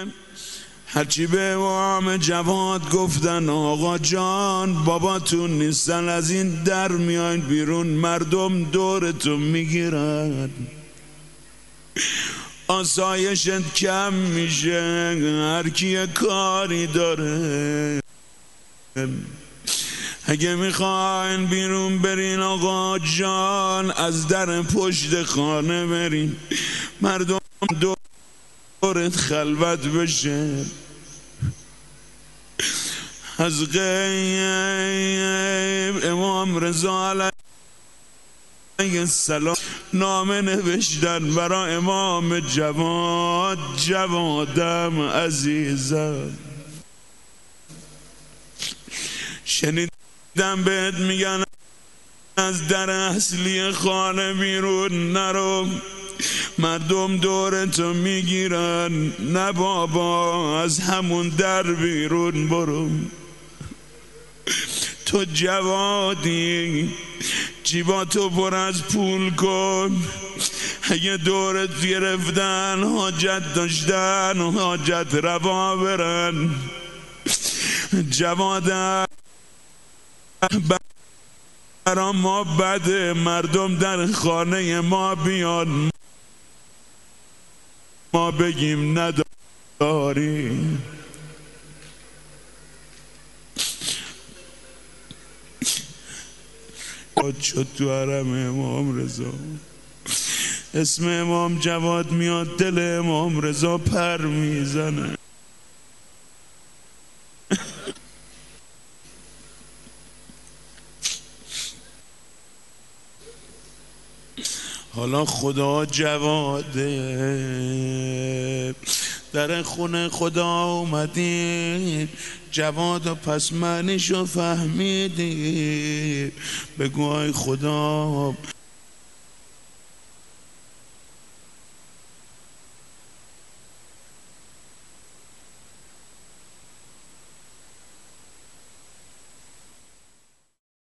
هرچی به امام جواد گفتن آقا جان باباتون نیستن، از این در میاین بیرون مردم دورتون میگیرن، آسایشت کم میشه، هر کی کاری داره. اگه میخواین بیرون برین آقا جان از در پشت خانه برین، مردم دورت خلوت بشه. از غیب امام رضا علیه السلام نامه نوشتن برای امام جواد، جوادم عزیزم شنیدم بهت میگن از در اصلی خانه بیرون نرو، مردم دورتو میگیرن. نه بابا از همون در بیرون برو، تو جوادی جیباتو پر از پول کن، اگه دورت گرفتن حاجت داشتن حاجت روا برن. جوادم برا ما بده مردم در خانه ما بیان ما بگیم نداری. شد تو حرم امام رضا اسم امام جواد میاد دل امام رضا پر میزنه. حالا خدا جواده در خونه خدا اومدی، جواد و پس معنیشو فهمیدی، بگو ای خدا